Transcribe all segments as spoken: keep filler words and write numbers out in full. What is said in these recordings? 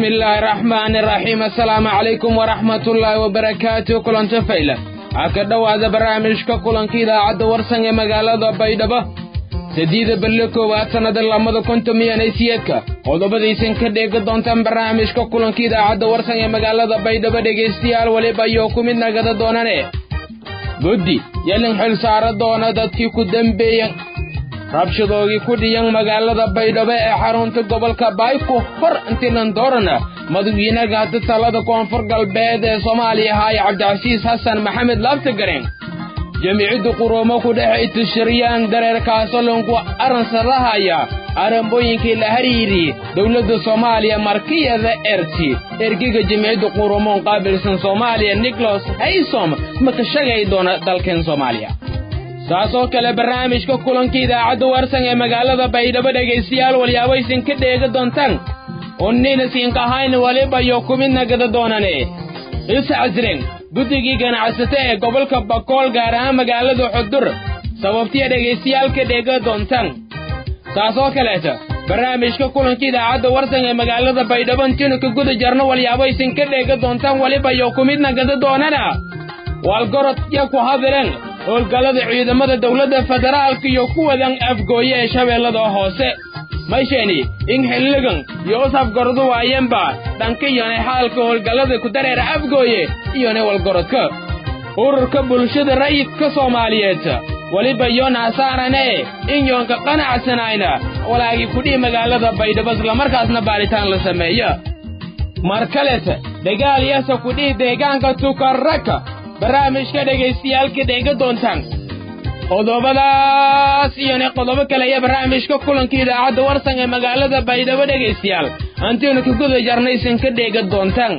الله الرحمن الرحيم. السلام عليكم ورحمة الله وبركاته. كلن تفعيلة أكدوا هذا برامجك كلن كذا عد ورسن مقالة بيدبه سديد بلكو واتنا دلما كنتم ميانيسيتك قضب ديسن كديك دونتان برامجك كلن كذا عد ورسن مقالة بيدبه ديجستيال وليبا يوكم النقضة دوناني بدي يلن حل سارة دونا دادكي كدنبيين rabshadoogi ku dhiyan magaalada Baydhabo ee xarunta gobolka Bayko hor intaan doorana madaxweynaha talada koonfur galbeed ee Soomaaliya hay Cabdicasiis Xasan Maxamed Laftagareen jamiicada quruumo ku dhaxay tashriyan dareerkaas lonku aran sarahaya arambooyinkii la xiriiri dawladda Soomaaliya markiyada erti ergiga jamiicada quruumo qaabilsan Soomaaliya Nicholas Haysom ma ka shaqay doona dalkan Soomaaliya saasoo kale barnaamijka kulanka idaacadda warsan ee magaalada Baydhabo dhageystayaal waliyaabaysan ka dheega doontaan onnina siin qahayn waliba iyo kumidna gada doonane isa azreen guddigii ganacsatada ee gobolka Bakool gaar ahaan magaalada Xudur sababtii dhageystayaal ka dheega doontaan saasoo kale barnaamijka kulanka idaacadda warsan ee magaalada Baydhabo intii ka guda jarno waliyaabaysan ka dheega doontaan waliba iyo kumidna gada doonana walgorod ya ku hadleen howlgallada ciidamada dawladda federaalka iyo kuwadan afgooye ee shabeellada hoose mayshani in xilligan iyo safgardu waayanba dhanka yana xaalka howlgallada ku dareera afgooye iyo ne walgorodka ururka bulshada rayidka Soomaaliyeed waliba yoona saarane in yoonka qanacsanayna walaagi ku dhii magaalada Baydhabo isla markaasna baaritaan la sameeyo markaleta dagaal yaasa ku dhii deegaanka Tukarraka barnaamijka dhageystayaalka dheega doontaan qodobadaas iyo qodobo kale ee barnaamijka kulanka idaacadda warsan ee magaalada Baydhabo dhageystayaal antiina ku guda jarnaysan ka dheega doontaan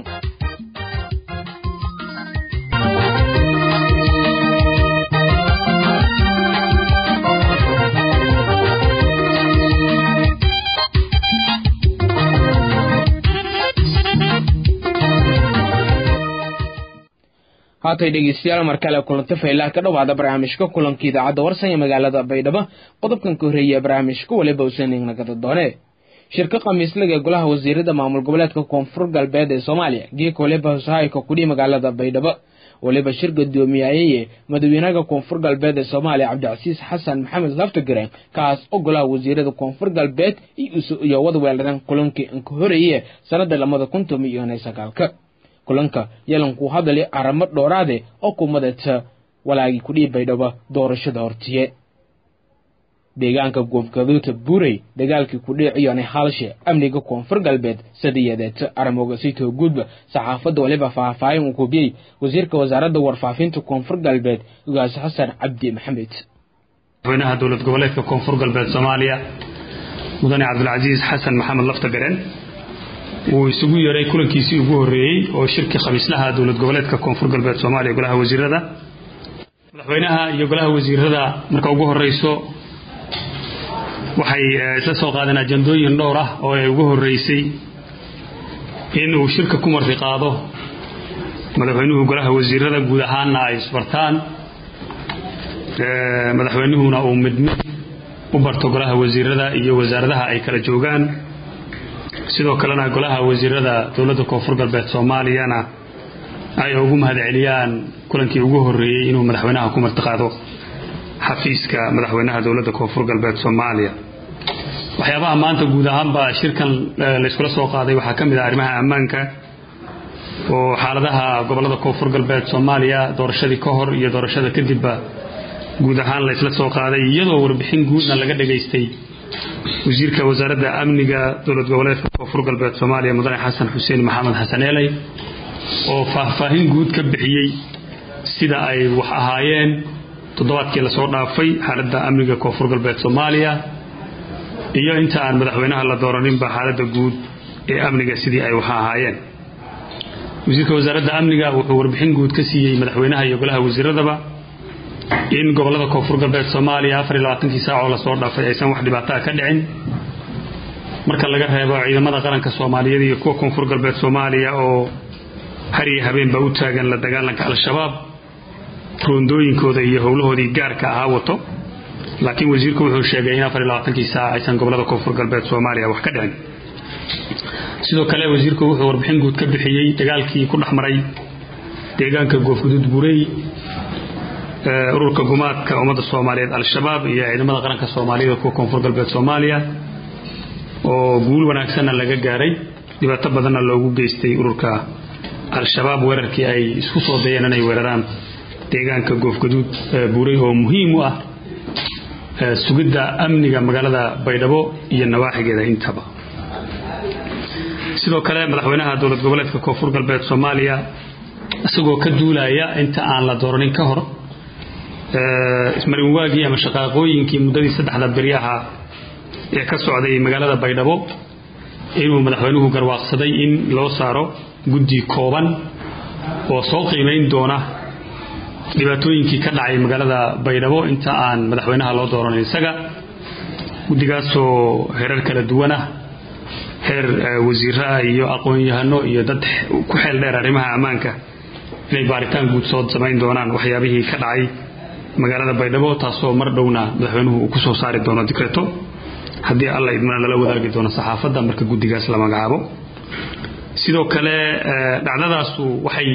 haatay dhageystayaal markale kulanta faylaha ka dhawaada barnaamijka kulanka idaacadda warsan ee magaalada Baydhabo qodobkan ka horeeyay barnaamijka waliba usanina gada doone shirka qamiislaga golaha wasiirada maamul goboleedka koonfur galbeed ee Soomaaliya geeko waliba saayka ku dhii magaalada Baydhabo waliba shirka doomiyay madaxweynaha koonfur galbeed ee Soomaaliya Cabdicasiis Xasan Maxamed Laftagareen kaas oo golaha wasiirada koonfur galbeed iyo wada weeldan kulanka ka horeeyay sanada laba kun iyo sagaal kulanka yeelanku hadalay aramo dhoorade oo kumadata walaagi ku dhii Baydhabo doorashada hortiye deegaanka goobkaduuta buuray dagaalkii ku dhiciyay halshe amniga koonfur galbeed sadiyadeed aramoga sito gudba saxaafadda waliba faahfaahin uu kubiyay wasiirka wasaaradda warfaafinta koonfur galbeed ugaas Xasan Cabdi Maxamed madaxweynaha dawlad goboleedka koonfur galbeed Soomaaliya mudane Cabdicasiis Xasan Maxamed Laftagareen uu isugu yeeray kulankiisii ugu horeeyay oo shirka khamiislaha dawlad goboleedka koonfur galbeed Soomaaliya golaha wasiirada madaxweynaha iyo golaha wasiirada marka ugu horeyso waxay isla soo qaadeen ajandooyin dhowr ah oo ay ugu horeysay in uu shirka ku martiqaado madaxweynuhu golaha wasiirada guud ahaan ay isbartaan madaxweynuhuna uu mid mid u barto golaha wasiirada iyo wasaaradaha ay kala joogaan sidoo kalena golaha wasiirada dawladda koonfur galbeed Soomaaliyana ay ugu mahadceliyaan kulankii ugu horeeyay inuu madaxweynaha ku martiqaado xafiiska madaxweynaha dawladda koonfur galbeed Soomaaliya waxyaabaha maanta guud ahaanba shirkan la isku soo qaaday waxa kamid ah arrimaha ammaanka oo xaaladaha gobolada koonfur galbeed Soomaaliya doorashadii ka hor iyo doorashada kadib guud ahaan la isla soo qaaday iyadoo warbixin guudna laga dhageystay wasiirka wasaaradda amniga dawlad goboleedka koonfur galbeed Soomaaliya mudane Xasan Xuseen Maxamed Xasan Eelay oo faahfaahin guud ka bixiyay sida ay wax ahaayeen toddobaadkii la soo dhaafay xaaladda amniga koonfur galbeed Soomaaliya iyo inta aan madaxweynaha la dooranin ba xaaladda guud ee amniga sidii ay wax ahaayeen wasiirka wasaaradda amniga wuxuu warbixin guud ka siiyay madaxweynaha iyo golaha wasiiradaba in gobolada koonfur galbeed Soomaaliya afar iyo labaatan saac oo la soo dhaafay aysan wax dhibaato ka dhicin marka laga reebo ciidamada qaranka Soomaaliyeed iyo kuwa koonfur galbeed Soomaaliya oo hari habeenba u taagan la dagaalanka al-shabaab roondooyinkooda iyo howlahoodii gaarka ah wato laakiin wasiirku wuxuu sheegay in afar iyo labaatan saac aysan gobolada koonfur galbeed Soomaaliya wax ka dhicin sidoo kale wasiirku wuxuu warbixin guud ka bixiyay dagaalkii ku dhaxmaray deegaanka Goofguduud Buurey ururka gumaadka ummadda Soomaaliyeed al-shabaab iyo ciidamada qaranka Soomaaliyeed kuwa koonfur galbeed Soomaaliya oo guul wanaagsan laga gaaray dhibaato badan loogu geystay ururka al-shabaab weerarkii ay isku soo dayeen inay weeraraan deegaanka Goofguduud Buurey oo muhiim u ah sugidda amniga magaalada Baydhabo iyo nawaaxigeeda intaba sidoo kale madaxweynaha dowlad goboleedka koonfur galbeed Soomaaliya isagoo ka duulaya inta aan la dooranin ka hor ismarin waagi ama shaqaaqooyinkii muddadii saddexda bariyaha ee ka socday magaalada Baydhabo inuu madaxweynuhu garwaaqsaday in loo saaro guddi kooban oo soo qiimeyn doona dhibaatooyinkii ka dhacay magaalada Baydhabo inta aan madaxweynaha loo dooranin isaga guddigaas oo heerar kala duwan ah heer wasiirada iyo aqoon-yahano iyo dad ku xeel dheer arrimaha ammaanka inay baaritaan guud soo sameyn doonaan waxyaabihii ka dhacay magaalada Baydhabo taasoo mar dhowna madaxweynuhu uu ku soo saari doono dekreto haddii alla idmana lala wadaagi doono saxaafadda marka guddigaas la magacaabo sidoo kale dhacdadaas waxay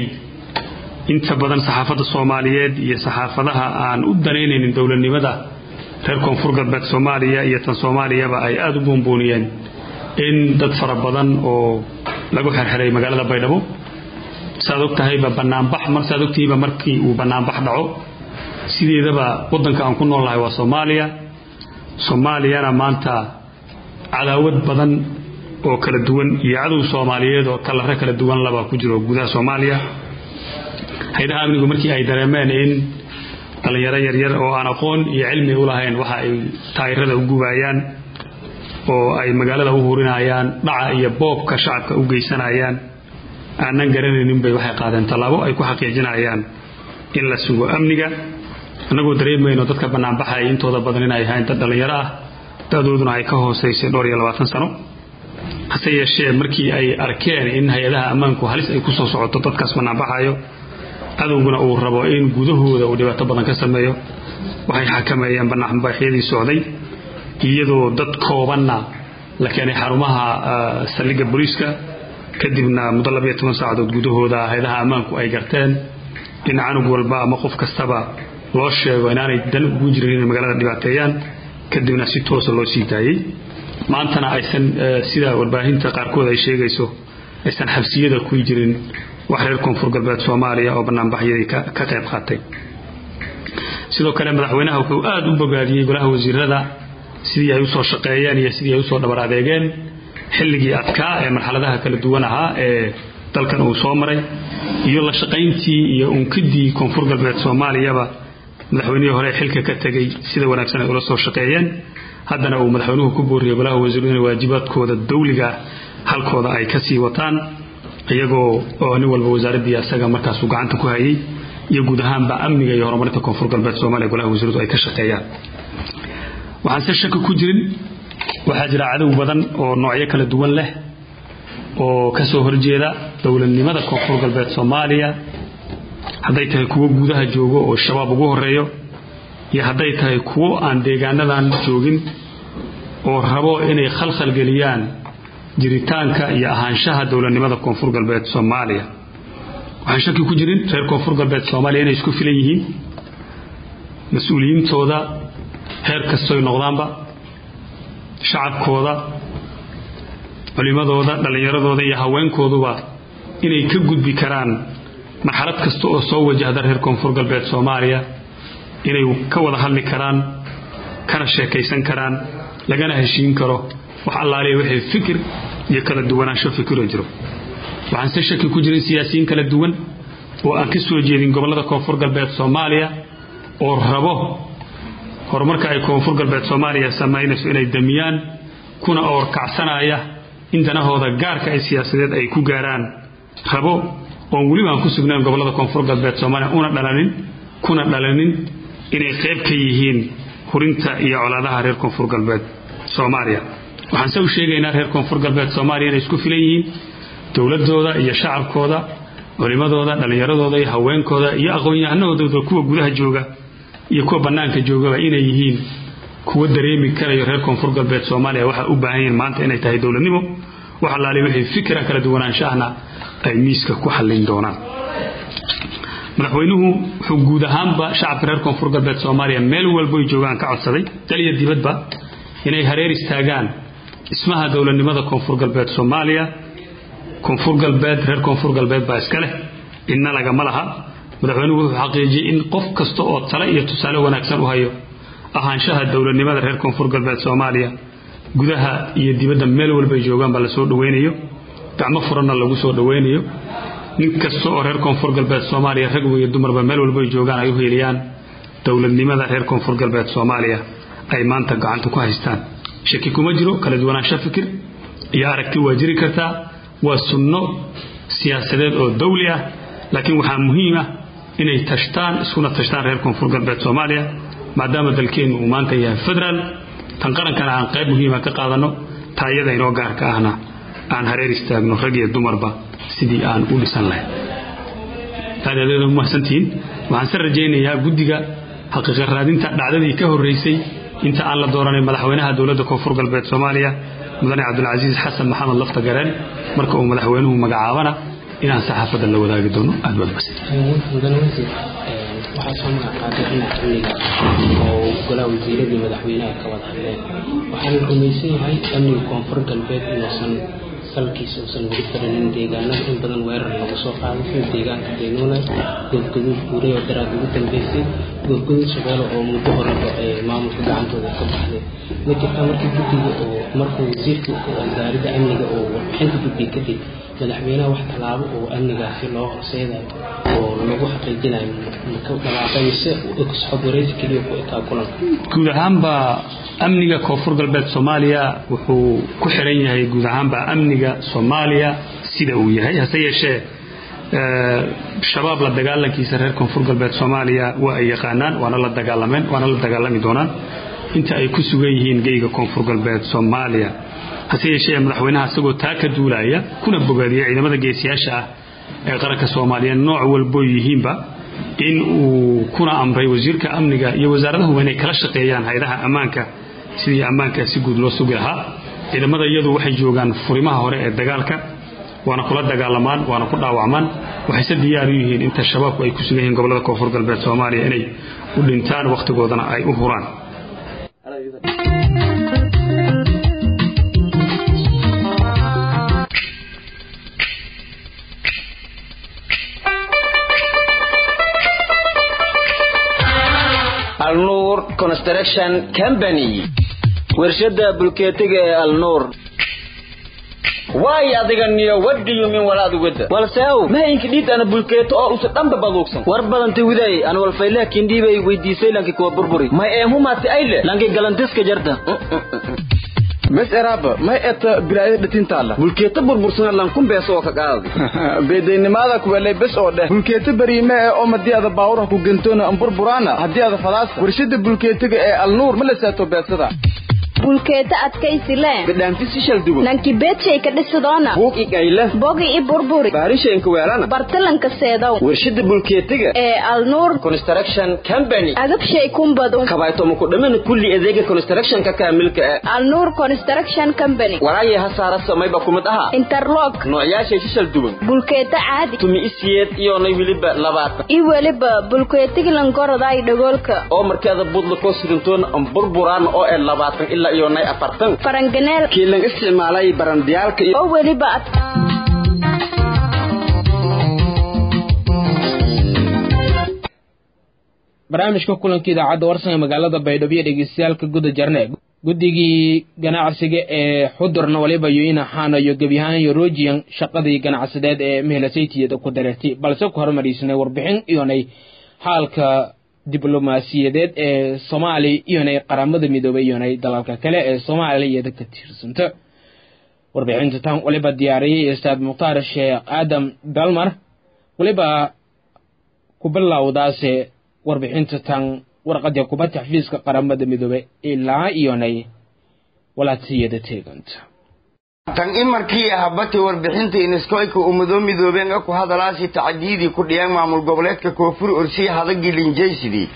inta badan saxaafadda Soomaaliyeed iyo saxaafadaha aan u daneynaynin dawladnimada reer koonfur galbeed Soomaaliya iyo tan Soomaaliyaba ay aad u boonbooniyeen in dad fara badan oo lagu xirxiray magaalada Baydhabo saadogtahay ba banaanbax mar saadogtii ba markii uu banaanbax dhaco sideedaba wadanka aan ku noolahay waa Soomaaliya Soomaaliyana maanta cadaawad badan oo kala duwan iyo cadow Soomaaliyeed oo kala kala duwan laba ku jiro gudaha Soomaaliya hay'adaha amnigu markii ay dareemeen in dhalinyaro yar yar oo aan aqoon iyo cilmi u lahayn waxa ay taayirada u gubayaan oo ay magaalada u hurinayaan dhaca iyo boobka shacabka u geysanayaan aanan garanaynin bay waxay qaadeen talaabo ay ku xaqiijinayaan in la sugo amniga anagoo dareemayno dadka banaanbaxay intooda badan inay ahayn dad dhalinyaro ah dadooduna ay ka hooseysay dhowr iyo labaatan sano hase yeeshee markii ay arkeen in hay'adaha ammaanku halis ay ku soo socoto dadkaas banaanbaxayo adowguna uu rabo in gudahooda uu dhibaato badan ka sameeyo waxay xakameeyeen banaanbaxyadii socday iyadoo dad koobanna la keenay xarumaha saldhigga booliiska kadibna muddo laba iyo toban saacadood gudahooda hay'adaha ammaanku ay garteen in canug walba ama qof kastaba loo sheego inaanay dan ugu jirin in magaalada dhibaateeyaan kadibna si toos ah loo sii daayay maantana aysan sida warbaahinta qaarkood ay sheegayso aysan xabsiyada ku jirin wax reer koonfur galbeed Soomaaliya oo banaanbaxyadii ka qayb qaatay sidoo kale madaxweynaha wuxuu aad u bogaadiyay golaha wasiirada sidii ay u soo shaqeeyeen iyo sidii ay u soo dhabar adeegeen xilligii adkaa ee marxaladaha kala duwan ahaa ee dalkan uu soo maray iyo la shaqayntii iyo unkidii koonfur galbeed Soomaaliyaba madaxweynihii hore xilka ka tagay sida wanaagsan ay ula soo shaqeeyeen haddana uu madaxweynuhu ku booriyay golaha wasiirada waajibaadkooda dawliga halkooda ay ka sii wataan iyagoo oo nin walba wasaaradii asaga markaas uu gacanta ku hayay iyo guud ahaanba amniga iyo horumarinta koonfur galbeed Soomaaliya golaha wasiiradu ay ka shaqeeyaan waxaan si shaki ku jirin waxa jira cadow badan oo noocyo kala duwan leh oo ka soo horjeeda dawladnimada koonfur galbeed Soomaaliya haday tahay kuwa gudaha joogo oo shabaab ugu horeeyo iyo haday tahay kuwa aan deegaanadan joogin oo rabo inay khalkhal galiyaan jiritaanka iyo ahaanshaha dawladnimada koonfur galbeed Soomaaliya waxaan shaki ku jirin reer koonfur galbeed Soomaaliya inay isku filan yihiin mas'uuliyintooda heer kastoo noqdaanba shacabkooda culimadooda dhalinyaradooda iyo haweenkooduba inay ka gudbi karaan marxalad kasta oo soo wajahda reer koonfur galbeed Soomaaliya inay ka wada hadli karaan kana sheekaysan karaan lagana heshiin karo wax allaaliye wixii fikir iyo kala duwanaansho fikiro jiro waxaan si shaki ku jirin siyaasiyiin kala duwan oo aan ka soo jeedin gobolada koonfur galbeed Soomaaliya oo rabo horumarka ay koonfur galbeed Soomaaliya sameynayso inay damiyaan kuna oor kacsanaya in danahooda gaarka ay siyaasadeed ay ku gaaraan rabo oo wali aan ku sugnaan gobolada koonfur galbeed Soomaaliya una dhalanin kuna dhalanin inay qayb ka yihiin hurinta iyo colaadaha reer koonfur galbeed Soomaaliya waxaan soo sheegaynaa reer koonfur galbeed Soomaaliya inay isku filan yihiin dawladooda iyo shacabkooda culimadooda dhalinyaradooda iyo haweenkooda iyo aqoon-yahanadooda kuwa gudaha jooga iyo kuwa banaanka jooga inay yihiin kuwa dareemi karayo reer koonfur galbeed Soomaaliya waxa u baahan yihiin maanta inay tahay dawladnimo waxa la leeyahay wixii fikra kala duwanaanshaana ay miiska ku xallin doonaan madaxweynuhu wuxuu guud ahaanba shacabka reer koonfur galbeed Soomaaliya meel walba ay joogaan ka codsaday taliya dibadba inay hareer istaagaan ismaha dawladnimada koonfur galbeed Soomaaliya koonfur galbeed reer koonfur galbeed baa iska leh inna laga malaha madaxweynuhu wuxuu xaqiijiyay in qof kasta oo talo iyo tusaale wanaagsan u hayo ahaanshaha dawladnimada reer koonfur galbeed Soomaaliya gudaha iyo dibadda meel walba ay joogaan baa la soo dhaweynayo gacmo furanna lagu soo dhaweynayo nin kasta oo reer koonfur galbeed Soomaaliya rag iyo dumarba meel walba ay joogaan ay u heeliyaan dawladnimada reer koonfur galbeed Soomaaliya ay maanta gacanta ku haystaan shaki kuma jiro kala duwanaansho fikir iyo aragti waa jiri kartaa waa sunno siyaasadeed oo dawli ah laakiin waxa muhiim ah inay tashtaan iskuna tashtaan reer koonfur galbeed Soomaaliya maadaama dalkeenu uu maanta yahay federal tan qarankana aan qayb muhiim ah ka qaadano taayada inoo gaar ka ahna aan hareer istaagno rag iyo dumarba sidii aan u dhisan lahayn taadada ma santiin waxaan sar rajaynayaa guddiga xaqiiqo raadinta dhacdadii ka horeysay inta aan la dooranay madaxweynaha dawladda koonfur galbeed Soomaaliya mudane Cabdulcasiis Xasan Maxamed Lafta Gareen marka uu madaxweynuhu magacaabana inaan saxaafada la wadaagi doono aad wad bas waxaa soo magacaaday in amniga oo golaha wasiiradii madaxweynaha ka wada hadleen waxaan rumaysan yahay amniga koonfur galbeed inuusan salkiisa uusan weli faranin deegaanada in badan weerar lagu soo qaaday sida deegaanka Daynuuna goobgaduud guuray oo daraad ugu dambeysay goobgaduud shabeelo oo muddo horeba ee maamulka gacantooda ka baxday ma jirta markii guddiga oo markuu wasiirka wasaaradda amniga oo warbixinta guddiga kadib madaxweynaha wax talaabo oo amnigaasi loo horseedayo oo lagu xaqiijinayo marka dhawaaqayse xog wareejin kaliya ku ekaa kulanka guud ahaanba amniga koonfur galbeed Soomaaliya wuxuu ku xiran yahay guud ahaanba amniga Soomaaliya sida uu yahay hase yeeshee shabaab la dagaalankiisa reer koonfur galbeed Soomaaliya waa ay yaqaanaan waana la dagaalameen waana la dagaalami doonaan inta ay ku sugan yihiin geeyga koonfur galbeed Soomaaliya hase yeeshee madaxweynaha isagoo taa ka duulaya kuna bogaadiyay ciidamada geesiyaasha ah ee qaranka Soomaaliya nooc walba yihiinba in uu kuna amray wasiirka amniga iyo wasaaradahu inay kala shaqeeyaan hay'adaha ammaanka sidii ammaanka si guud loo sugi lahaa ciidamada iyadu waxay joogaan furimaha hore ee dagaalka waana kula dagaalamaan waana ku dhaawacmaan waxay diyaar u yihiin inta shabaabku ay ku sugan yihiin gobolada koonfur galbeed Soomaaliya inay u dhintaan waqtigoodana ay u huraan Al-Nur Construction Company warshada bulkeetiga ee Al-Nur way adiga niyo wadiyo min walaad wada walsaaw ma inka dhid ana bulkeeto oo usa dhanba baduugsan war badanta widay ana wal fayla kindibay weydiisay lanki ko burburi ma ee humaati ayle lanki galantiska jarda بس إرابة ما إت بلاي دتين تالا بولكيت بربرسنا لانكم بيسوا كقاضي بدين ماذا كوالي بس أوده بولكيت بريمة أو مدي هذا باورة كوجنتونا أم بربرانا هدي هذا خلاص ورشد بولكيت النور ملساته بيسدا bulkeeta adkaysi leh بدان في سيشل دوب nanki bedshay ka dhisidona buuq igayla bogi i burburi baarishaynka weelana bartalanka seedow warshada bulkeetiga ee Al-Nur Construction Company agab shay kumbado kabayto ma ku dhamaan kulli adeega construction ka kaamilka ah Al-Nur Construction Company waraay ha saara samay ba kumid aha interlock noocyashay sishal duban bulkeeta caadi tumi isiyad iyo nay wiliba labaatan i waliba bulkeetiga lan goroday dhagoolka oo markaada budla ko sirintoon am burburaan oo ee labaatan ilaa iyo nay afartan faranganeel kiilan isticmaalay barandiyaalka iyo oo waliba barnaamijka kulanka idaacadda warsan ee magaalada Baydhabo iyo dhageystayaasha guud jarneeg guddigii ganacsiga ee xudurna waliba yoina xana iyo gabiyahan iyo rojiyan shaqadii ganacsideed ee mehelasaytiyada ku dareertay balse ku hormariisnay warbixin iyonay xaalka diblomaasiyadeed ee Soomaaliya iyonay qaramada midoobay iyonay dalalka kale ee Soomaaliya ka tirsanta warbixinta tan waliba diyaariyay Ustaad Muqtaar Sheekh Adam Dalmar waliba ku bilowdaase warbixinta tan warqadda kubadda xafiiska qaramada midoobay ilaa iyonay walaatiyada teeganta tan in markii ahabati warbixinta iskoyka umado midoobeen ku hadalaasi tacdiidi ku dhiyaan maamul goboleedka koonfur ursi hadagii linjaysidii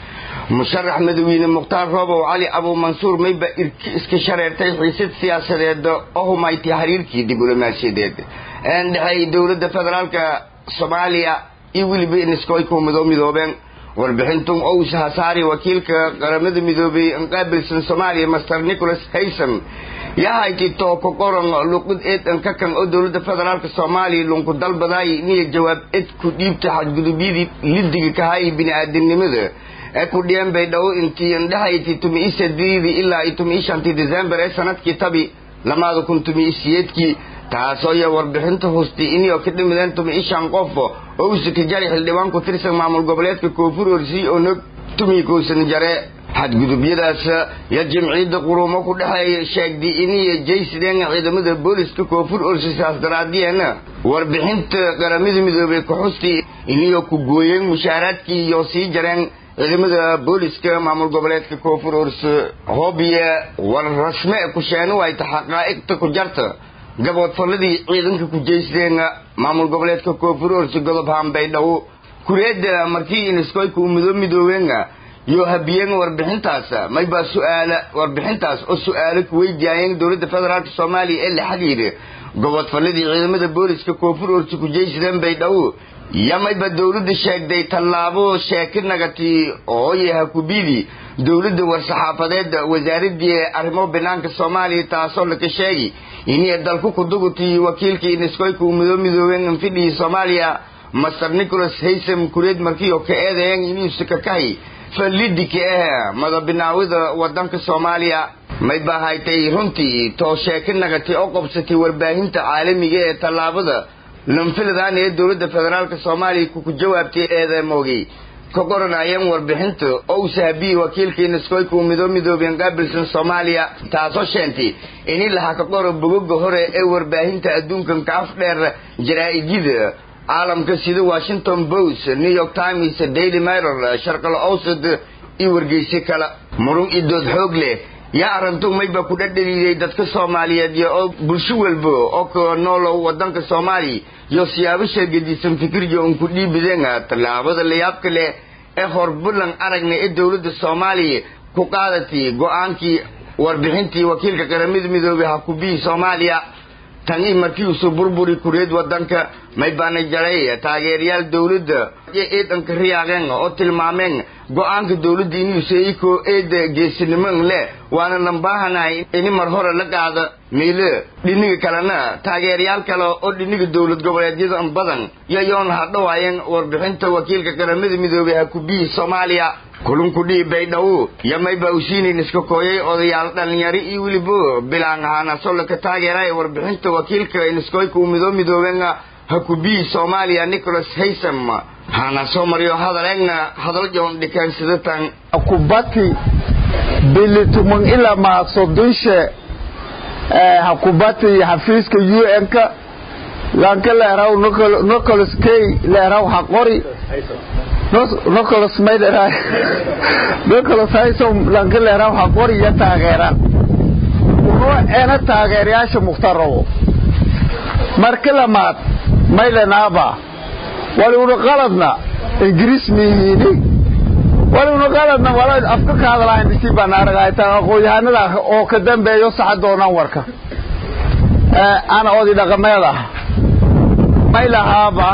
musharax madaxweyne mukhtaar roobow cali abu mansuur mayba iska shareertay xiisad siyaasadeed oo humayti xiriirkii diblomaasiyadeed ee dhexay dawladda federaalka Soomaaliya iyo waliba in iskooy ku midoobeen warbixintan oo saari wakiilka qaramada midoobay in qaabilsan Soomaaliya Master Nicholas Haysom yahay kito ko qoran luqad eed an ka kan oo dawladda federaalka Soomaaliya lunku dalbaday inay jawaab eed ku dhiibta xadgudubidii lidiga ka hay bini'aadanimada ee ku dhiyeen bay dhaw intii indhahayti tumi saddeed ilaa tumi shantii December ee sanadkii tabi lamaada kun tumi sideedkii taasoo ya warbixinta hoostay inay ka dhimideen tumi shan qof oo iska jari xildhibaan ku tirsan maamul goboleedka Koonfur Orsi oo nog tumi ku san jare xadgudubyadaas ya jamciida quruumo ku dhaxay sheegdi inay jeysideen ciidamada booliska Koonfur Orsi saasdaraadiyana warbixinta qaramada midoobay ku hoostay inay ku gooyeen mushaaraadkii iyo sii jareen ciidamada booliska maamul goboleedka Koonfur Orsi hoobiye war rasmi ku sheeno ay taxaqaaiqta ku jarta gabood falladii ciidanka ku jeysteen maamul goboleedka Koonfur Orsi godob Hambay dhaw kureeda markii in iskooy ku midoobeen yo habiyeen warbixintaas may ba su'aal warbixintaas oo su'aalo ku weydiiyeen dawladda federaalka Soomaaliya ee la xiriir gobood falladii ciidamada booliska Koonfur Orsi ku jeysteen bay dhaw yamay ba dawladda sheegday talaabo sheekinagati oo yahay ku biidi dawladda war-saxaafadeed wasaaradda arrimaha banaanka Soomaaliya taasoo la ka sheegay inay dalku ku dugutay wakiilkii iskooy ku midoobeen fidii Soomaaliya Master Nicholas Haysom kureed markii oo ka eedeeyeen inuu iska kahay falidike ah madabinaawada wadanka Soomaaliya may baahaytay runtii to sheekinagati oo qabsatay warbaahinta caalamiga ee talaabada lanfiladaan ee dawladda federaalka Soomaaliya ku jawaabtay eedeemoogi ka qoranayeen warbixinta oo saabi wakiilkii iskooy ku midoobeen qaabilsan Soomaaliya taasoo sheentay in ilaha ka qoro buuga hore ee warbaahinta adduunka ka afdheer jaraa'idida caalamka sida Washington Post, New York Times, Daily Mirror, Sharqal Awsad iyo wargeysi kala murug idood xoog leh ya arintu mayba ku dhadhiyay dadka Soomaaliyeed oo bulsho walba oo ka nool wadanka Soomaaliya iyo siyaabo sheegadiisan fikiryo oo ku dhiibideen talaabada la yaab kale ee horbulan aragnay ee dawladda Soomaaliya ku qaadatay go'aankii warbixintii wakiilka qaramada midoobay ha ku bii Soomaaliya tani markii uu burburi kureed wadanka may baan jaray taageerayaal dawladda ee dhanka riyaaqeen oo tilmaameen go'aanka dawladda inuu seeyko eed geesinimo leh waana lambaahanaay in mar hore la qaado meelo dhiniga kalena taageerayaal kale oo dhiniga dawlad goboleedyada badan yayoon hadhawaayeen warbixinta wakiilka qaramada midoobay ha ku bii Soomaaliya kulunku dhiibay dhaw yamay ba usiinin iska kooyay odayaal dhalinyaro iyo waliba bilaan ahaan soo la ka taageeray warbixinta wakiilka iskooy ku midoobeen ha ku bii Soomaaliya Nicholas Haysom hana soo mariyo hadalena hadal joon dhikan sidatan kubati bilitumang ila ma sodishe eh hakubati hafiiska U N ka lanka la raw Nicholas Kay la raw haqori Nicholas Maydera Nicholas Haysom lanka la raw haqori ya taageera oo ana taageerayaasha muxtarabo marka lamaad maylanaba wali uu qaladna ingiriis mihiini wali uu qaladna wala afka ka hadlaan si banaaragayta aqoonyahanada oo ka dambeeyo sax doonaan warka ee ana oodi dhaqameeda maylahaba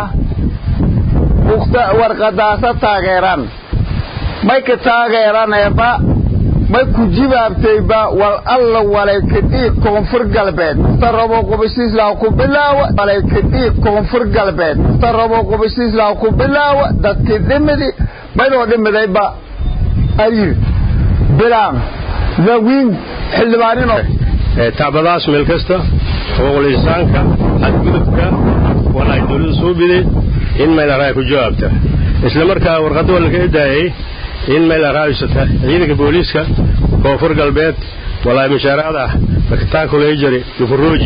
waqta warqadaasa taageeran may ka taageeran eeba may ku jibaabtayba wal alla walay kadii koonfur galbeed tarabo qobisiis la ku bilaaw walay kadii koonfur galbeed tarabo qobisiis la ku bilaaw dadkii dhimidi baydo dhimidayba ayir bilaan lawin xilbaanino taabadaas meel kasta oo liisaanka xadgudubka walay dawladda soo biday in meel raay ku jawaabta isla markaa warqad wala ka eedaayay in meel raayisata ciidanka booliska koonfur galbeed walaa mushaarada baktaan kula jiri dufuruuji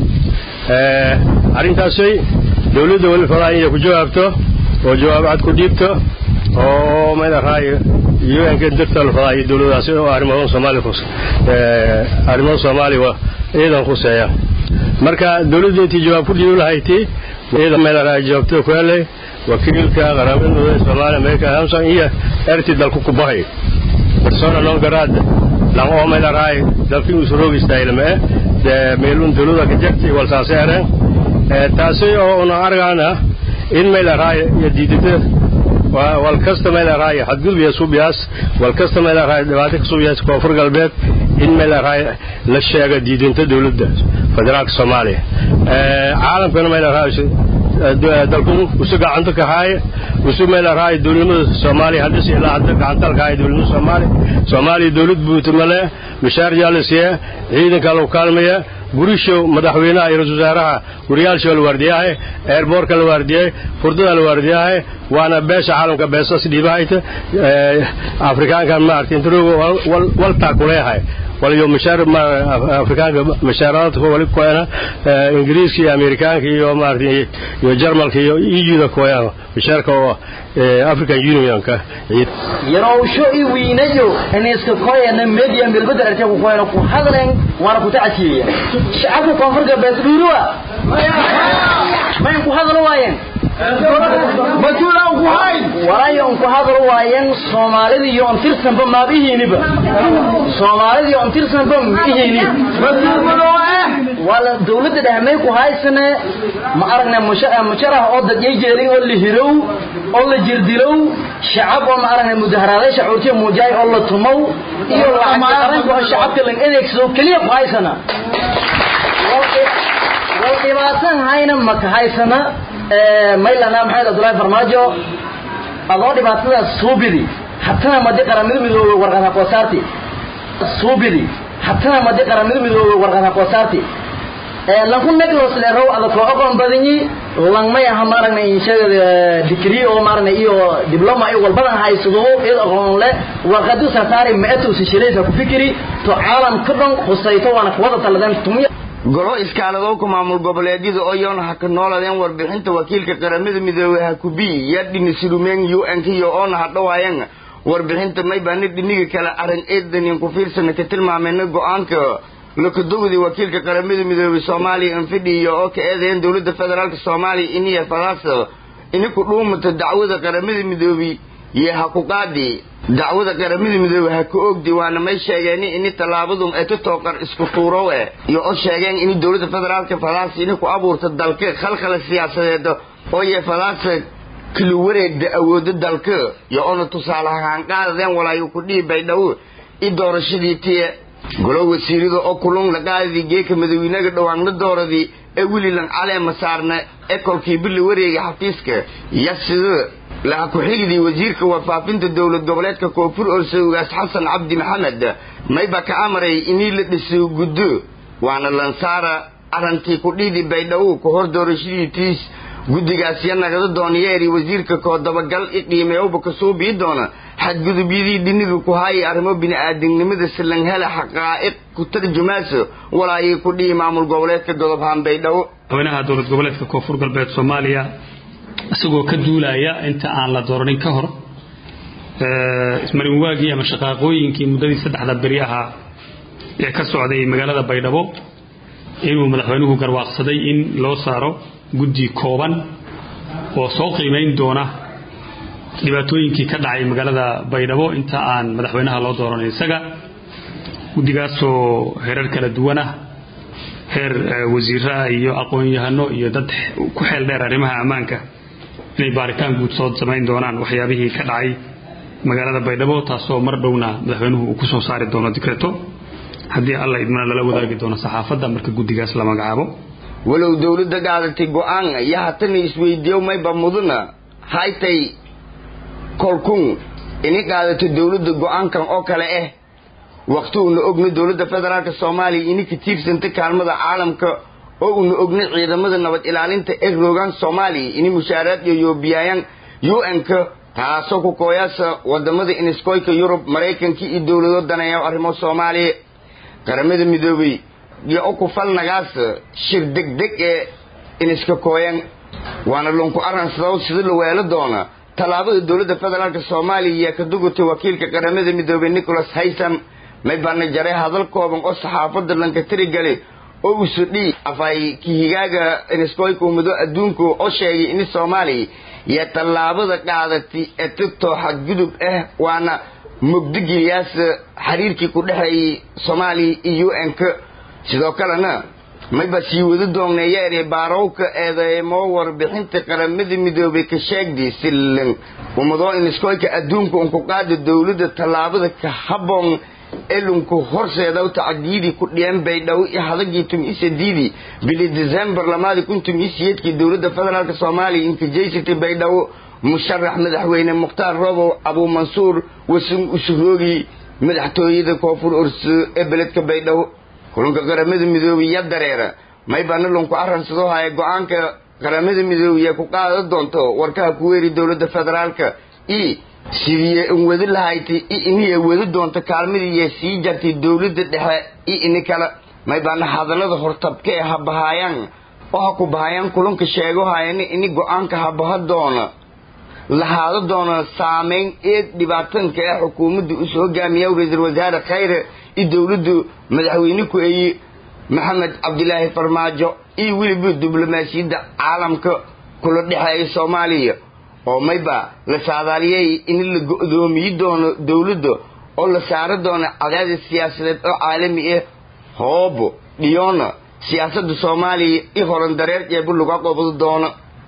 ee arintaasay dawladda wal faraayay ku jawaabto oo jawaabad ku dhiibto oo meel raay iyo in ka dirta la faraayay dawladdaas oo arrimaha Soomaaliya ku ee arrimaha Soomaaliya waa ciidan ku seeya marka dawladda intii jawaab ku dhiibo lahayti ciidan meel raay jawaabto ku helay wakiilka qaramada Soomaaliya meesha hamsan iyo arti dalku ku bahay persona non grata lan oo meel raay dalkii uu soo istaayilme de meelun dawladda ka jirtay wal saasaareen ee taasi oo una argana in meel raay yadiidada wal kasta meel raay hadgud biya suubiyaas wal kasta meel raay dhawaato suubiyaas koonfur galbeed in meel raay la sheega diidinta dawladda federaalka Soomaaliya ee caalamkana meel raay dalku usu gacanta ka haay usu meel raay dawladda Soomaaliya hadda si ilaa hadda gacanta ka haay dawladda Soomaaliya Soomaaliya dawlad buutumale mishaar jaalisiya ciidanka loo kaalmaya gurisho madaxweynaha iyo ra'iisul wasaaraha guriyaalsha la wardiyahay airportka la wardiyahay furdada la wardiyahay waana beesha caalamka beesas dhibaayta afrikaanka ma arkin turugo wal wal taakuleeyahay wal yo mishaar ma afrikaanka mishaaraad ko wali koona ingiriiska iyo amerikaanka iyo ma arkin iyo jarmalka iyo iyada koona mishaarka oo African Union ka yaroo sho i wiinayo aniska koyana media milbada artay ku koyana ku hadleen waana ku tacaasiya shacabka koonfurka beesduuruwa ma ku hadlo waayeen masuula ku hay warayo ku hadlo waayeen Soomaalida iyo antirsanba ma bihiiniba Soomaalida iyo antirsanba ma bihiini wala dawladda dhaxmay ku haysana ma aragna musharaha oo dad jeelin oo la hirow oo la jirdilow shacab oo ma aragna mudaharaadada shucuurtii muujay oo la tumow iyo lacag oo shacabka lan adeegso kaliya ku haysana wal dhibaatan hayna ma ka haysana ee maylana maxamed Abdullahi Farmaajo adoo dhibaatada suubidi hatta ma di qaramada midowga warqada ku saartay suubidi hatta ma di qaramada midowga warqada ku saartay ee la ku neglos le raw ada ko aqoon badani lan ma yaha maragna in sheegada degree oo maragna iyo diploma ay walbadan haysado ee aqoon le warqadu saari ma atuu si shiraysa ku fikiri to caalam ka dhan qosayto wana wada taladan tumiya golo iskaalado ku maamul goboleedyada oo yoon ha ka nooladeen warbixinta wakiilka qaramada midoobay ha ku bi yadini sidumeen U N K oo on ha dhawaayeen warbixinta may baan dhiniga kala arin eedan ku fiirsan ka tilmaameen go'aanka laka dowdi wakiilka qaramada midoobay Soomaaliya in fidiyo oo ka eedeyn dawladda federaalka Soomaaliya in ay faraasa in ku dhuumata dacwada qaramada midoobay iyo ha ku qaadi dacwada qaramada midoobay ha ku og diiwaana may sheegeen in talaabadu ay toqor isku tuuro ee iyo oo sheegeen in dawladda federaalka faraasa in ku abuurto dalka khalkhal siyaasadeed oo ay faraasa kala wareegda awoodda dalka iyo oo tusaalahan qaadeen walaayo ku dhiibay dhaw i doorashadii tii golo wasiirada oo kulun la qaadi geeka madaxweynaha dhawaan la dooradii ee wili lan caleema saarna ee kolkii bil wareega xafiiska yasida la ku xigdi wasiirka wafaafinta dawlad goboleedka koonfur Orsogaas Xasan Cabdi Maxamed may ba ka amray in la dhiso guddo waana lan saara arantii ku dhidi baydhaw ku hor doorashadii tiis guddigaas yanagada dooniyay wasiirka ko dabagal qiimeeyo ka soo bii doona xadgudubiyadii diniga ku hay arrimo bini'aadanimada silan hela xaqaa'iq ku tarjumayso walaayay ku dhii maamul goboleedka Gobolka Baydhabo madaxweynaha dawlad goboleedka koonfur galbeed Soomaaliya asagoo ka duulaya inta aan la dooranin ka hor ee ismarin waagi ama shaqaaqooyinkii muddadii saddexda bari ahaa ee ka socday magaalada Baydhabo inuu madaxweynuhu garwaaqsaday in loo saaro guddi kooban oo soo qiimeyn doona dhibaatooyinkii ka dhacay magaalada Baydhabo inta aan madaxweynaha loo dooranin isaga guddigaas oo heerar kala duwan ah heer wasiirada iyo aqoon-yahano iyo dad ku xeel dheer arrimaha ammaanka inay baaritaan guud soo sameyn doonaan waxyaabihii ka dhacay magaalada Baydhabo taasoo mar dhowna madaxweynuhu uu ku soo saari doono dekreto haddii alla idmana lala wadaagi doono saxaafadda marka guddigaas la magacaabo walow dawladda qaadatay go'aan ya hatan isweydiyo may ba mudana haytay kolkun in qaadato dawladda go'aankan oo kale ah waqti uu ogna dawladda federaalka Soomaaliya in ka tiirsanta kaalmada caalamka oo uu ogna ciidamada nabad ilaalinta ee roogan Soomaaliya in mushaaraad iyo biyayaan U N K taasoo ku kooyasa wadamada Iniskoyka Europe Mareykanka iyo dawlado danaya arrimo Soomaaliya qaramada midoobay iyo ku falnagaas shir degdeg ee iniska kooyan waana lunku aransado sida loo weelo doona talaabada dawladda federaalka Soomaaliya ka dugutay wakiilka qaramada midoobay Nicholas Haytham may baan jaray hadal kooban oo saxaafadda lanka tirigalay oo uu sudhi afay kihigaaga Iniskoyka muddo adduunka oo sheegay in Soomaaliya ya talaabada qaadatay ee tito xadgudub ah waana mugdigiyaas xiriirkii ku dhaxeeyay Soomaaliya iyo U N ka sidoo kalena mayba sii wada doonayay baarowka eedeymo warbixinta qaramada midoobay ka sheegday silan umado in iskoolka adduunka uu ku qaado dawladda talaabada ka haboon elunku horseeda tacdiidi ku dhiyeen baydhaw iyo hadagii tumisadii bil December lamaadi kuntum isiyeedkii dawladda federaalka Soomaaliya inta jeysatay baydhaw musharax madaxweyne Mukhtaar Robow Abu Mansuur wasun usurogi madaxtooyada koonfur ursu ee beledka baydhaw kulanka qaramada midoobay dareera may banalon ku arransado hay go'aanka qaramada midoobay ku qaado doonto warka ku weeri dawladda federaalka i sidii in wada lahayti inay wada doonto kaalmadii sii jartay dawladda dhexe in kala may baan hadalada hortabka ee habahayaan oo ku bahayaan kulanka sheego hayeen in go'aanka habaha doona lahaado doona saameyn ee dhibaatanka ee xukuumadda u soo gaamiyay ra'iisul wasaare khayr ee dawladdu madaxweyne ku ay Maxamed Abdullaahi Farmaajo iyo wiliba diblomaasiyadda caalamka kula dhaxay Soomaaliya oo mayba la saadaaliyay in la go'doomiyo doono dawladda oo la saaro doono cadaadis siyaasadeed oo caalami ah hoobo dhiyona siyaasadda Soomaaliya iyo horan dareer ee buluga qobol doona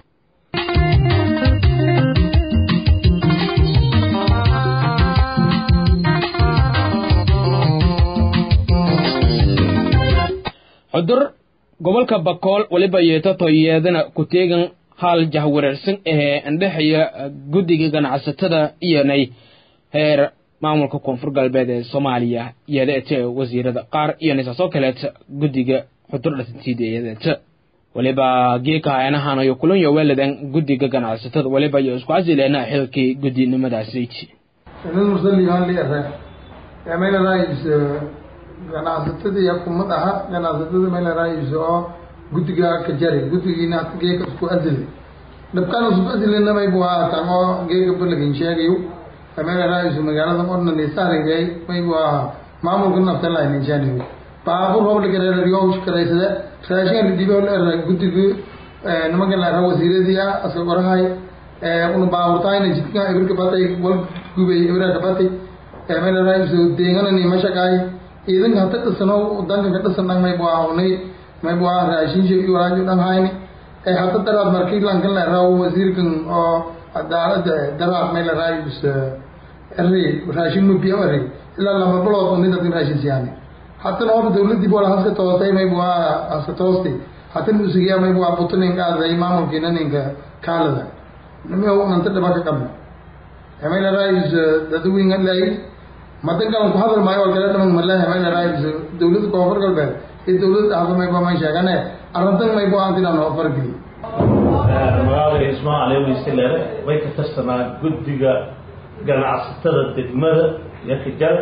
xudur gobolka Bakool waliba yeeto yeedana ku teegan hal jahwareersan ee andhaxaya guddiga ganacsatada iyo nay heer maamulka koonfur galbeed ee Soomaaliya yeedata wasiirada qaar iyo nisasoo kaleeta guddiga xudur dhasitiideeyada waliba geeka aynahan iyo kulan iyo waladan guddiga ganacsatada waliba iyo isku casileena xilkii gudinimadaasi inuu musalli aan leeyahay yamayna raayis ganacsatada iyo kumadaha ganacsatada meel raayis oo guddiga ka jaray guddigiina geeka isku azili dabkan isku azilina may buu aataan oo geeka bulagin sheegayo meel raayis magaalada qorna nisaarigay may buu maamulka nafta la injaniyo baabur howle gareeriyo shaqaysada raashin dibiyo la guddiga nimanka la raw wasiiradiya asoo qorahay ee uu baawurtayna jidka ibrka batay wal gubay ibrka batay meel raayis deegana ni mashaqay idan hata sano danka ka dhasan may buu awnay may buu raashin iyo raaju dhan hayni ee hata daraad markii lanka la raw wasiirkan oo cadaalada daraad meel raayis arri raashin mu biyo arri ila lama bilood oo nida raashin siyaani hatta noo dawladii boo haska toosay may buu haska toostay hatta musiga may buu abutunin qaaday maamulkiina ninka kaalada nimay oo anta dhaba ka qabna meel raayis dadweynaha lay madankan ku hadal maayo kala dhaman malaha meel raayis dawladda koonfur galbeed ee dawladda hadamay ba ma sheegane arrintan may buu aan dinano farqi magaalada Ismaaciil iyo Istileere way ka tirsanaa guddiga ganacsatada degmada iyo xijaab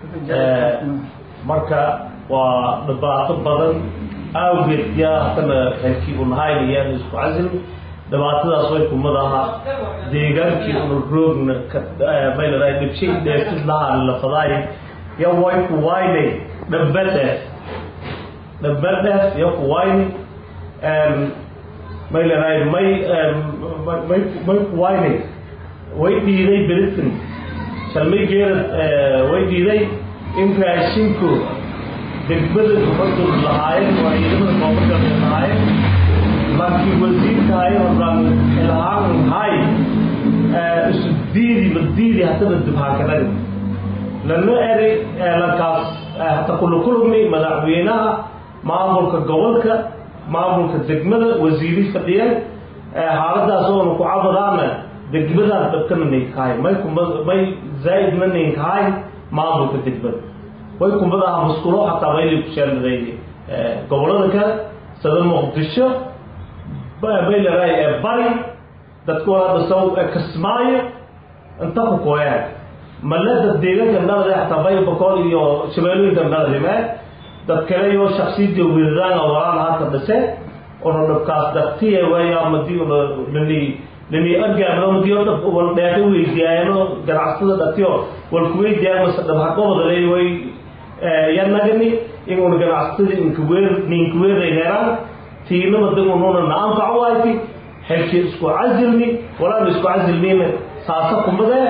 marka waa dhibaato badan awgeed yaa kana halkii uu nahaynayaan isku casil dhibaatadaas way kumadaha deegaankii uu roogna ka meel ay dibshay dheefid laha la faday ya way ku waayday dhabada dhabada ya ku waayday em meel ay may may may ku waayday way diiday beritin salmay geer way diiday in raashinku degmada gobol lahaayeen waa idin qoomka lahaayeen markii wasiirka ay horaan ilhaan hay isdiidi badidi hatta dibhaakada lana eri lankaas hatta kullu kulmi madaxweynaha maamulka gobolka maamulka degmada wasiiri fadhiyay xaaladaas oo ku cabadaana degmada dadkanay kaay may kuma may zaid manin kaay maamulka degmada way kumadaha musqulo hatta way ku sheelay gobolada ka sida Muqdisho bay la raay bari dadku hada soo kasmaayo inta ku qoyaan malada deegaanka nabada hatta bay Bakool iyo Shabeellooyinka nabada dad kale iyo shakhsiyada wiilaan walaal hada dhasay oo dadkaas dadtiye way amadii lani lani argaano madiyo dad wal dheeqay weydiyaano ganacsatada dadtiyo wal kuweydiyaa masadaba qobada leeyahay yanagani inuu ganacsatada inka weer ninka weerayaan tiina wadan uu naanfac waaytay halkii isku cazilni wala isku cazilnina saasa kumada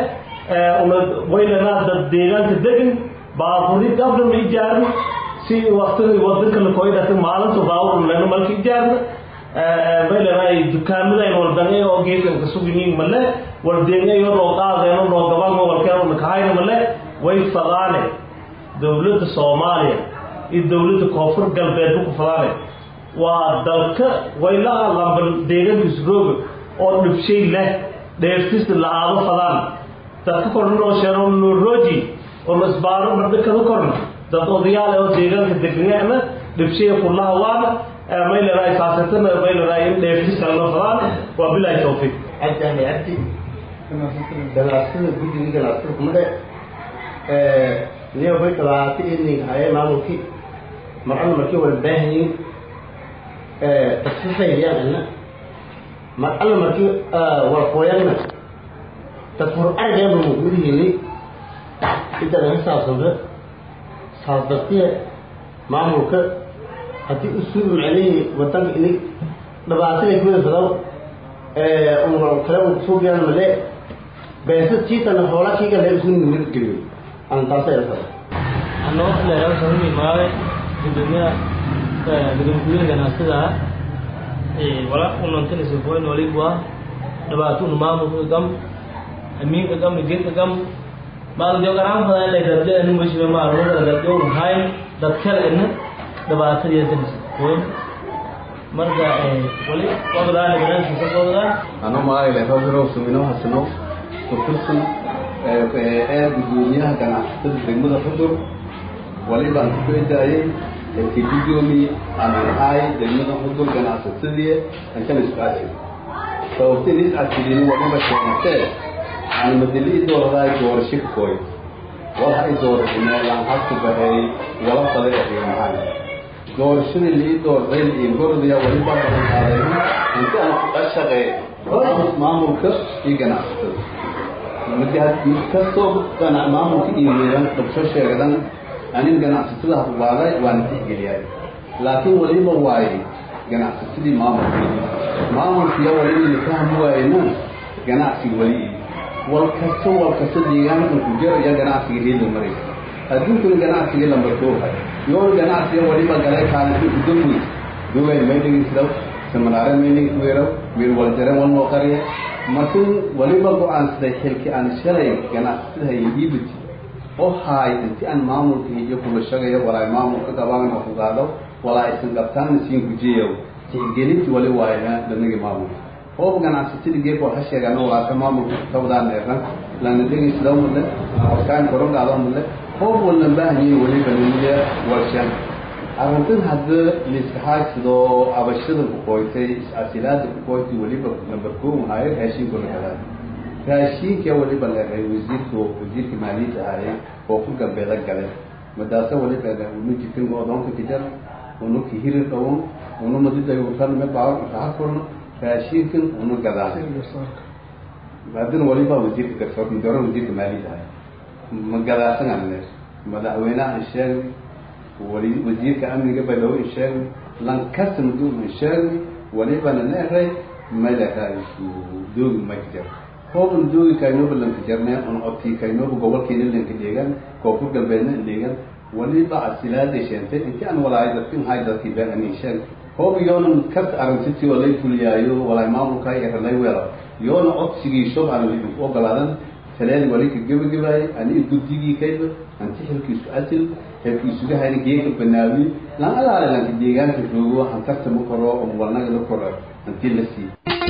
waynanaa dad deegaanka degan baaburid abdam ijaarna si waqtiga wadanka la koydhata maalinta baabur lana malka ijaarna waynanaa dukaamada in waldanay oo geedkan ka suginiin male waldeenay oo qaadeen oo gabal walkeen oo kahayna male way fadaane dawladda Soomaaliya iyo dawladda koonfur galbeed ku fadaane waa dalka waylaha lambar deegaanka isrooga oo dhibshay leh dheeftis la aado fadaan dadka kornoo sheeron roji oo masbaaro marda kala korna dad odayaal oo deegaanka deegaanka dhibshay kullaha waana mayl raay faasatan mayl raay dheeftis la fadaan waa bilaa tawfiiq ajani ati dalaasada guddiga dalaasada kumade ee niyo bay talaati in ay maamulki marxan markii wada baahanyin ee tasfiixayaan marxan markii wada qoyana tadfur argay buu gudihini inta laga saabsado saabtiye maamulka hadii usul macnaheedu wadanka inay dhabaatay gudaha fadaw ee umar kale uu soo gaar male beesa tiitana hoola kiga leeyahay mid geliyo aan taasay rafa ano leeyahay sababni maawe gudoomiyaha gudoomiyaha ganacsiga ee wala unantan isoo boyn walibwa dhabaatu maamulka gam amiin gam geed gam maal joogaraam badan la dadle anu meesha ma arwada dadle hay dad kale in dhibaatada yeesan qoyn marka ee wali wadaana ganacsi ka wada ano ma ay leeyahay hawsaro sumino hasano kursan ee ee gudoomiyaha ganacsiga degmada Xudur wali baan ku eedaayay ee gudoomi aan ahay degmada Xudur ganacsiga aan kala isqaashay sababtii asiliin waa ma sheegtay aan madali dooraday doorasho kooy waxa ay dooratay laan xaq bahay wala qadar ay mahan doorashada li dooraday in gordiya wali baan qaaday inta aan ku shaqeey maamulka iyo ganacsiga مجهد كسب كان معهم في إيران تبصر شغلان أنا جناح ستة هواي وأنا تيجي لكن ولي بواي جناح ستة معهم معهم في أول اللي كان هو إنه جناح في ولي والكسر والكسر ديان الكبير يا جناح في هيل المريض هذول كل جناح في هيل المرتوب يوم جناح في ولي بقى كان في قدومي دول ما يدري سلو سمنارة مني كويرو وير والجرم والمقارية markuu waliba go'aansaday xilkii aan shalay ganacsiga yiibti oo hay intii aan maamulka iyo kula shaqeeyo walaay maamulka qabaan oo qaado walaay san qabtaan siin ku jeeyo tiggelinti wali waayna dhanigi maamul oo ganacsiga geeb oo hasheegan oo laata maamulka qabdaan eeran laana dhigi sidoo muddo oo kaan koron qaado muddo oo wala baahan wali baniya warshan arrintan hadda liiskahaasido abashada ku qoytay asilaada ku qoytay waliba number two hay raashin ku kala raashinka waliba la hay wasiirku wasiirka maaliyadda hay oo ku galbeeda galay madaasa waliba la uu jitin oo doonka tijar oo ku hirin doon oo madida uu tan ma baa ka korno raashinkan oo gadaa baadin waliba wasiirka ka soo dooran wasiirka maaliyadda hay magaalada sanad madaxweynaha sheeg ولي وزير كأمن قبل لو إنشاء لان كسم دون إنشاء ولي بنا نهري ما لا تعرف دون ما كتير هو من دون كانوا بلن كتيرنا أنا أبتي كانوا بقول كين اللي كتيران كوفر قبلنا اللي ولي بعد سلاد شنت أنت أنا ولا عايز أفهم هاي ذا كذا أنا إنشاء هو بيون كرت أرنتي ولا يفليايو ولا ما مكاي إحنا ولا يون أبتي شوف على اللي فوق العالم ثلاث وليك جب جباي أنا إدتيجي كيف أنت حلك سؤال حلك سؤال هاي جيك بناوي لا لا لا لا كديجان في الجو هنكرت مقرأ ومولنا كده قرأ أنت لسي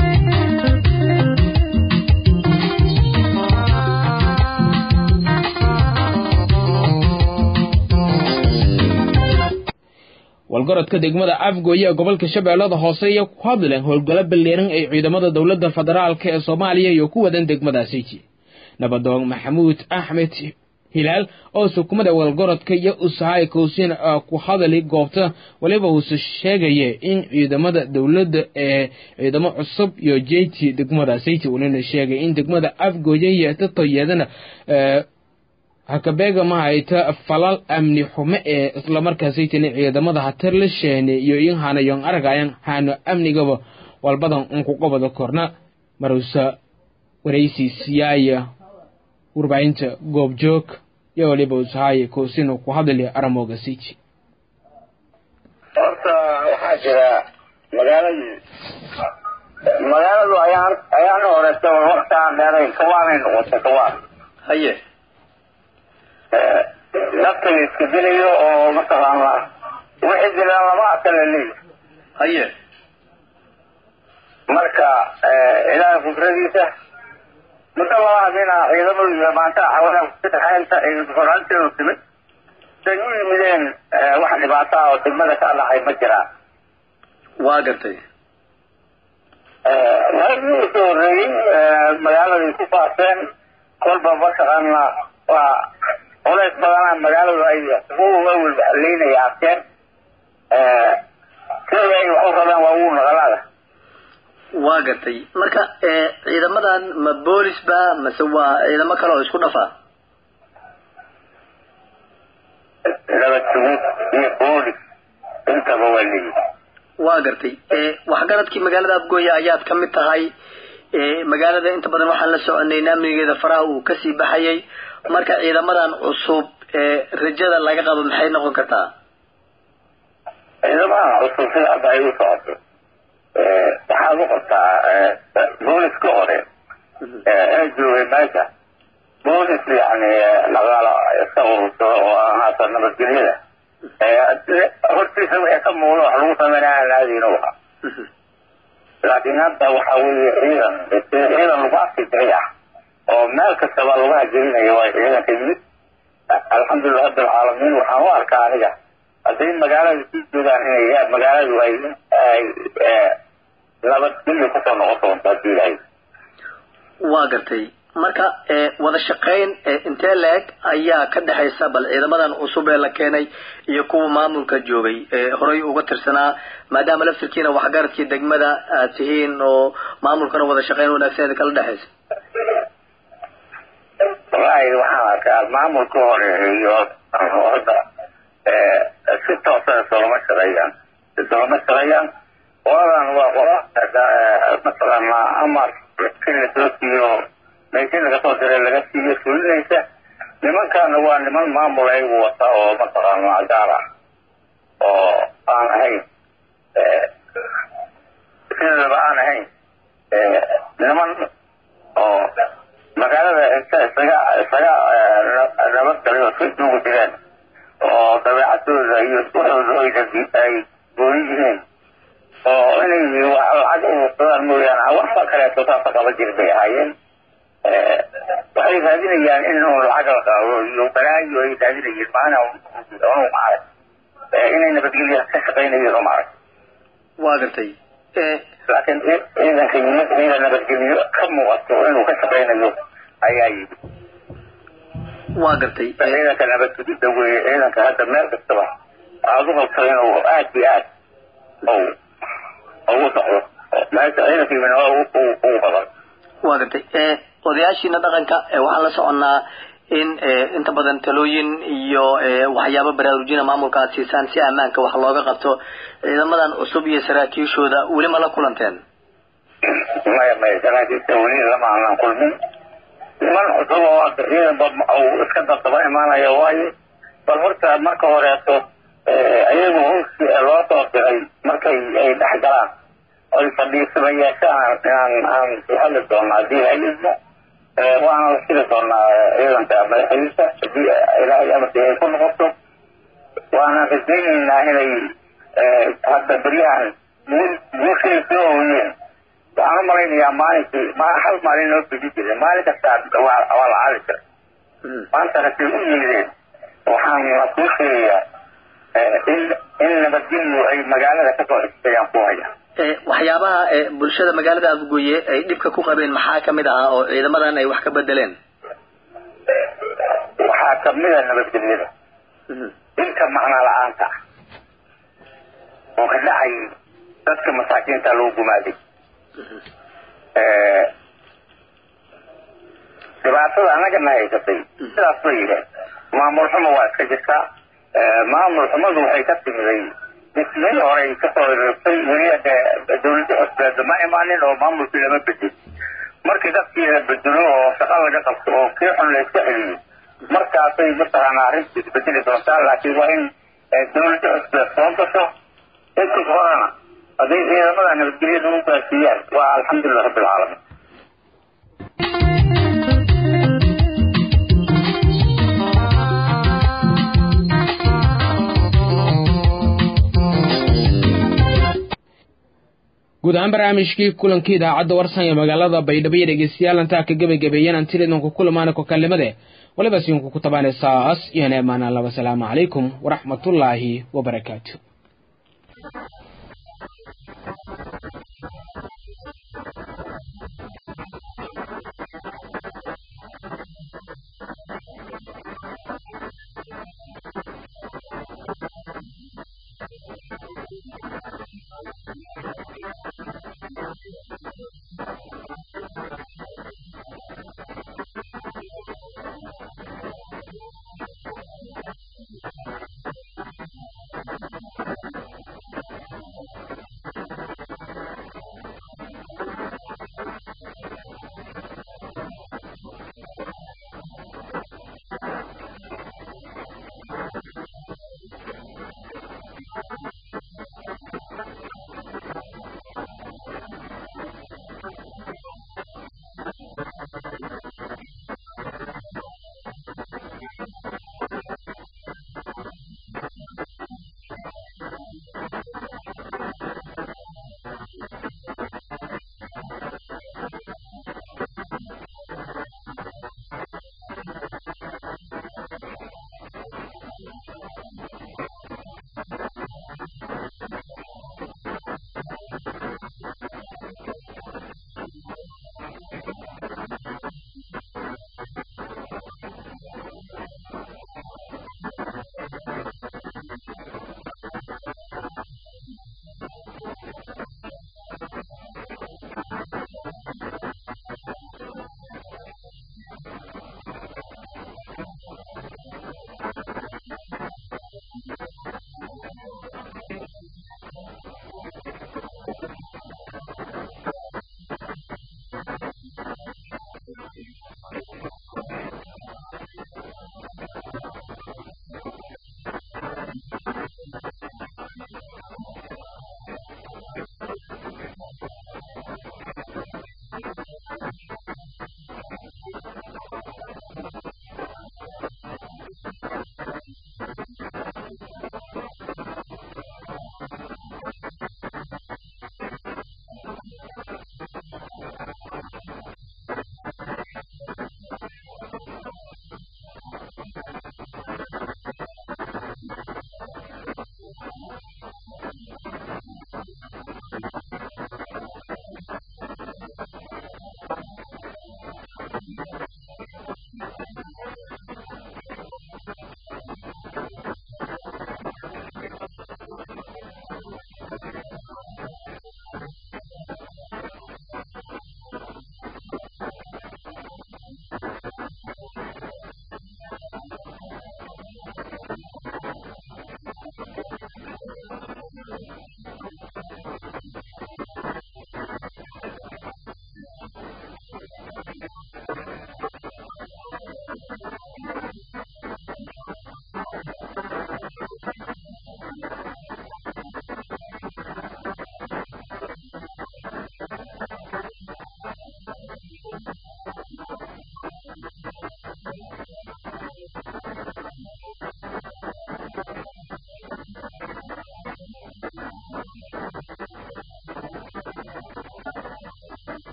walgorodka degmada afgooye gobolka shabeellada hoose iyo ku hadleen howlgalo balleeran ay ciidamada dawladda federaalka ee Soomaaliya iyo ku wadan degmadaasi nabadoon maxamuud axmed hilaal oo sukumada walgorodka iyo usahay koosin ku hadalay goobta waliba uu sheegay in ciidamada dawladda ee ciidamo cusub iyo jeeti degmadaasi uu sheegay in degmada afgooye iyo tatayadana hakabeega ma hayta falal amni xumo ee isla markaas ay tiin ciidamada hatar la sheenay iyo in hanayon aragayan hano amnigaba walbadan un ku qabado korna marusa waraysi siyaaya warbaahinta goobjoog iyo waliba usahaye koosino ku hadlaya aramooga siji horta waxaa jira magaaladii magaaladu ayaan ayaan horeysa waqtaan dheerayn kawaanay noqotay kawaan haye dadka iska dilayo oo mataqaana wixii dilaan lama asala leeyahay haye marka ilaahay fikradiisa muddo laba habeen ah ciidamadu maanta xawaalan saddexaynta ay horantooda timid say u yimideen wax dhibaato ah oo degmada ka dhacay ma jiraan waa gartay markii soo horreeyey magaaladii ku faafeen kolba mataqaana waa culays badanaa magaaladu ay ugu welwelleynaya arkeen sida ay wax u rabaan waa ugu naqalaada waa gartay marka ciidamadan ma boolis ba mase waa ciidamo kale oo isku dhafa laba sugud iyo boolis intaba waa leeyihin waa gartay waxgaradkii magaalada Afgooye ayaad ka mid tahay magaalada inta badan waxaan la soconay amnigeeda faraha uu ka sii baxayay marka ciidamadan cusub rajada laga qabo maxay noqon kartaa ciidamadan cusub sida ay u socoto waxaa lagu qabtaa booliska hore ee joogay meesha boolis yani lagaala iska urursado oo aan haatan nabadgelyada hortiisa wixii ka muuqda wax lagu sameynaya laadiina waha laakiin hadda waxaa weeye ciidan ciidan lagu afkijay ah oo meel kastaba lagu hajelinayo waa ciidanka yimid alxamdulilah rabbilcaalamiin waxaan u arkaa aniga hadday magaalada sii joogaan inay magaaladu ay ay nabadgelyo kusoo noqon doonto haddii ilahay waa gartay marka wada shaqayn intee leeg ayaa ka dhaxaysa bal ciidamadan cusub ee la keenay iyo kuwa maamulka joogay horay uga tirsanaa maadaama laftirkiina waxgaradkii degmada aad tihiin oo maamulkana wada shaqayn wanaagsan kala dhaxaysa wallaahi waxaan arkaa maamulka hore iyo hadda si toosan soolama shaqeeyaan soolama shaqeeyaan qoladan waa qola mataqaana amar kila soo siiyo meeshii laga soo diray laga siiyo fulinaysa nimankaana waa niman maamul ayagu wata oo mataqaana gaar ah oo aan ahayn sidaba aan ahayn niman oo magaalada inta isaga isaga nabadgelyo si ugu jireen oo dabeecadooda iyo waxooda ay gooni yihiin oo inay lacag uruursadaan mooyaane waxba kaleeto saasa qaba jir bay ahaayeen waxay raadinayaan in lacag la qaado iyo balaayo ay raadinayeen maana unu maarag inay nabadgelyo ka shaqaynayeen oo maarag waa gartay laakiin ciidanka yimid ciidan nabadgelyo ka muuqato inuu ka shaqaynayo ayaa yimid waa gartay ciidanka nabadgelyada weeye ciidanka hadda meel kastaba aada u qabto inuu aad iyo aad ugu socdo meesha ciidanka yimid ugu qaban waa gartay odayaashiina dhaqanka waxaan la soconnaa in inta badan talooyin iyo waxyaabo baraarujina maamulka aad siisaan si ammaanka wax looga qabto ciidamadan cusub iyo saraakiishooda weli ma la kulanteen maya maya saraakiisha weli lama aanan kulmin niman cusub oo hadda ciidanba uu iska dabdaba imaanayo waaye bal horta marka horeeto ayagu howskii loo soo diray markay ay dhex galaan oy fadhiisaba yeeshaan aan aan hadli doona haddii hayidmo waana la siri doonaa ciidanka madaxdiisa haddii ilaahay amarkii ay ku noqoto waana rajaynaynaa inay hadda beryahan guushay soo hooyeen waxaan u malaynayaa maalinkii hal maalin loo bedi jiray maalin kastaa waa la cali jiray maanta hasay u yeedeen waxaan kuu sheegayaa in in nabadgelyo ay magaalada kasoo xigtayaan ku haya waxyaabaha bulshada magaalada Afgooye ay dhibka ku qabeen maxaa kamid ah oo ciidamadan ay wax ka bedeleen waxaa kamid ah nabadgelyada inta macna la'aanta oo ka dhacay dadka masaakiinta loo gumaaday dhibaatada anagana haysatay sidaas bay yidheen maamul xumo waa iska jirtaa maamul xumadu waxay ka timiday ismihii hore kasoo reebtay weli dowladda cusbeed ma imaanin oo maamulkii lama bedel markii dadkii la bedelo oo shaqo laga qabto oo kii xun la iska celiyo markaasay mataqaana arrintii isbedeli doontaa laakiin waa in dowladda cusub soo gasho inta horena haddii ciidamada nabadgelyada u gaarsiiyaan waa alxamdulilah rabbil caalamiin guud ahaan barnaamijkii kulankii idaacadda warsan ee magaalada baydhabo iyo dhegeystayaal intaa ka gebagabeeyeen aan tiridanku kulamaana ku kalimade waliba siinku ku tabaanaysaas iyo neemaan alla wasalaamu calaykum waraxmatullaahi wabarakaatu